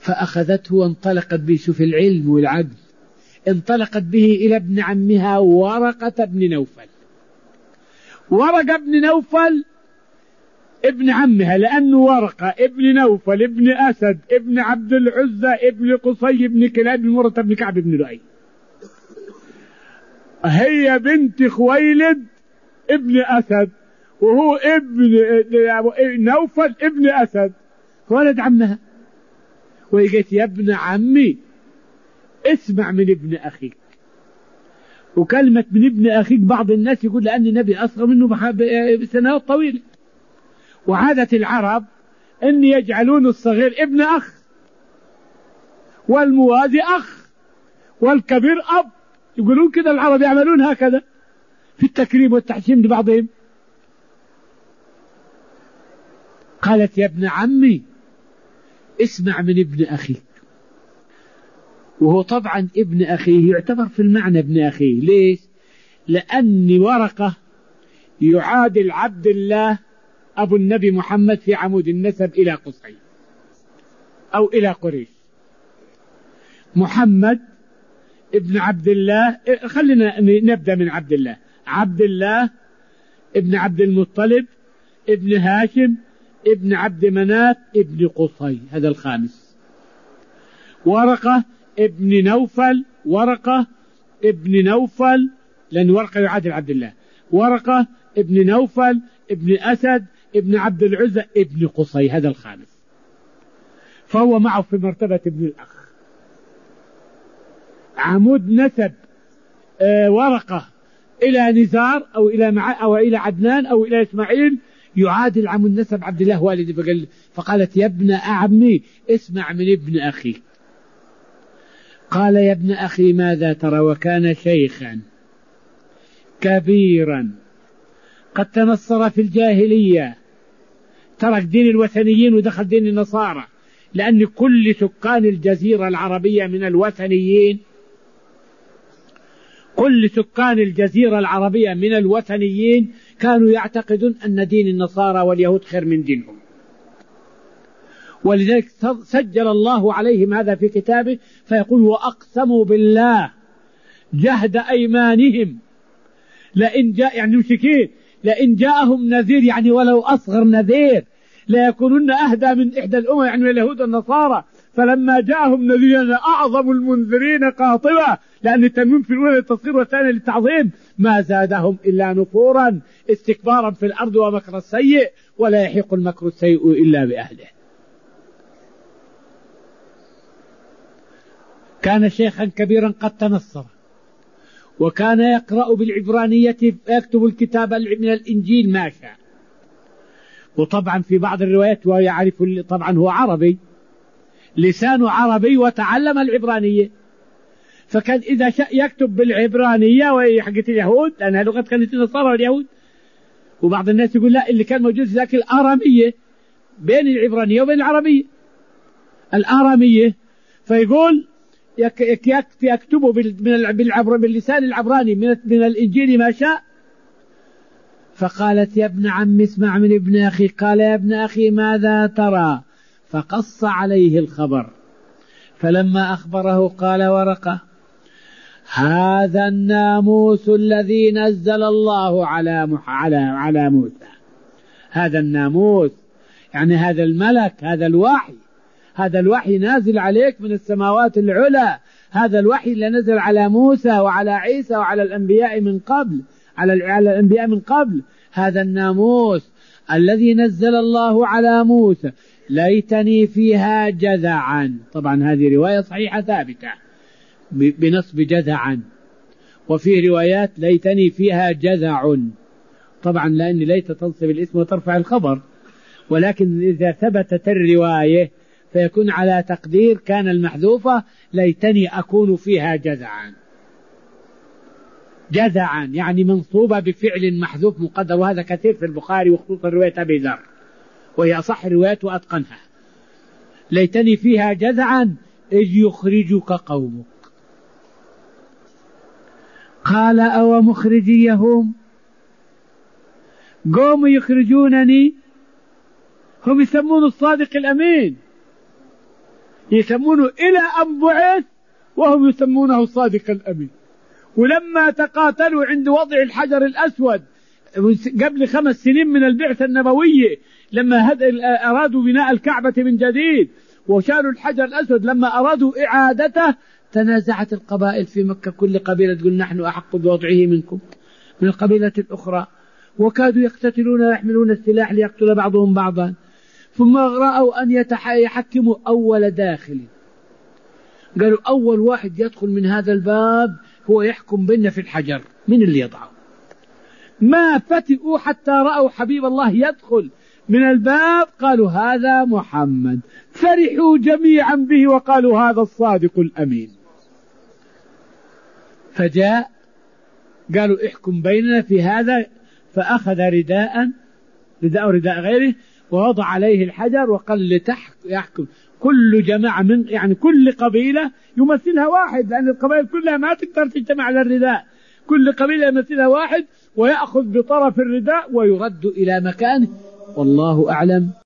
فأخذته وانطلقت به، شوف العلم والعدل، انطلقت به إلى ابن عمها ورقة بن نوفل. ورقة بن نوفل ابن عمها، لأنه ورقة ابن نوفل ابن أسد ابن عبد العزى ابن قصي ابن كلاب بن مرة بن كعب بن لؤي. هي بنت خويلد ابن أسد، وهو ابن نوفل ابن أسد، ولد عمها. وقالت يا ابن عمي اسمع من ابن أخيك. وكلمة من ابن أخيك بعض الناس يقول لأن النبي أصغر منه بسنوات طويلة، وعادة العرب أن يجعلون الصغير ابن أخ، والموالي أخ، والكبير أب. يقولون كذا العرب، يعملون هكذا في التكريم والتحشيم لبعضهم. قالت يا ابن عمي اسمع من ابن أخيك. وهو طبعا ابن أخيه يعتبر في المعنى ابن أخيه. ليش؟ لأن ورقة يعادل عبد الله أبو النبي محمد في عمود النسب إلى قصي أو إلى قريش. محمد ابن عبد الله، خلينا نبدأ من عبد الله. عبد الله ابن عبد المطلب ابن هاشم ابن عبد مناف ابن قصي، هذا الخامس. ورقة ابن نوفل، ورقة ابن نوفل، لأن ورقة يعادل عبد الله. ورقة ابن نوفل ابن أسد ابن عبد العزى ابن قصي، هذا الخامس. فهو معه في مرتبة ابن الأخ. عمود نسب ورقة إلى نزار أو إلى عدنان أو إلى إسماعيل يعادل عمود نسب عبد الله والدي. فقالت يا ابن أعمي اسمع من ابن أخي. قال يا ابن أخي ماذا ترى؟ وكان شيخا كبيرا قد تنصر في الجاهلية، ترك دين الوثنيين ودخل دين النصارى، لأن كل سكان الجزيرة العربية من الوثنيين، كل سكان الجزيرة العربية من الوثنيين كانوا يعتقدون أن دين النصارى واليهود خير من دينهم. ولذلك سجل الله عليهم هذا في كتابه، فيقول وأقسموا بالله جهد أيمانهم لئن جاء، يعني المشركين، لئن جاءهم نذير، يعني ولو أصغر نذير، لا يكونون أهدى من إحدى الأمم، يعني من اليهود والنصارى. فلما جاءهم نذير أعظم المنذرين قاطبة، لأن التنوين في الأولى للتصغير والثانية للتعظيم، ما زادهم إلا نفورا استكبارا في الأرض ومكر السيء، ولا يحيق المكر السيء إلا بأهله. كان شيخا كبيرا قد تنصر، وكان يقرأ بالعبرانية، يكتب الكتاب من الإنجيل ما شاء. وطبعا في بعض الروايات ويعرف، طبعا هو عربي، لسانه عربي وتعلم العبرانية، فكان إذا شاء يكتب بالعبرانية وهي حقت اليهود، لأنها لغة كانت النصارى واليهود. وبعض الناس يقول لا، اللي كان موجود ذاك الآرامية، بين العبرانية وبين العربية الآرامية. فيقول يكتبه باللسان العبراني من الإنجيل ما شاء. فقالت يا ابن عم اسمع من ابن أخي. قال يا ابن أخي ماذا ترى؟ فقص عليه الخبر. فلما أخبره قال ورقة هذا الناموس الذي نزل الله على موسى. هذا الناموس يعني هذا الملك، هذا الوحي نازل عليك من السماوات العلى. هذا الوحي اللي نزل على موسى وعلى عيسى وعلى الأنبياء من قبل، على الأنبياء من قبل. هذا الناموس الذي نزل الله على موسى ليتني فيها جذعا. طبعا هذه رواية صحيحة ثابتة بنصب جذعا، وفي روايات ليتني فيها جذع. طبعا لأن ليت تنصب الاسم وترفع الخبر، ولكن إذا ثبتت الرواية فيكون على تقدير كان المحذوفة ليتني أكون فيها جذعا. جذعا يعني منصوبة بفعل محذوف مقدر، وهذا كثير في البخاري، وخصوصا رواية أبي ذر، وهي أصح الروايات وأتقنها. ليتني فيها جذعا إذ يخرجك قومك. قال أو مخرجيهم، قوم يخرجونني، هم يسمون الصادق الأمين، يسمونه إلى أن بعث وهم يسمونه الصادق الأمين. ولما تقاتلوا عند وضع الحجر الأسود قبل 5 سنين من البعثة النبوية، لما أرادوا بناء الكعبة من جديد وشالوا الحجر الأسود، لما أرادوا إعادته تنازعت القبائل في مكة، كل قبيلة تقول نحن أحق بوضعه منكم من القبيلة الأخرى، وكادوا يقتتلون ويحملون السلاح ليقتل بعضهم بعضا. ثم رأوا أن يحكموا أول داخل، قالوا أول واحد يدخل من هذا الباب هو يحكم بيننا في الحجر، من اللي يضعه؟ ما فتئوا حتى رأوا حبيب الله يدخل من الباب، قالوا هذا محمد، فرحوا جميعا به وقالوا هذا الصادق الأمين. فجاء قالوا احكم بيننا في هذا، فأخذ رداء رداء غيره ووضع عليه الحجر وقال يحكم كل جماعة من يعني كل قبيلة يمثلها واحد، لأن القبائل كلها ما تقدر تجتمع على الرداء، كل قبيلة يمثلها واحد ويأخذ بطرف الرداء ويرد إلى مكانه. والله أعلم.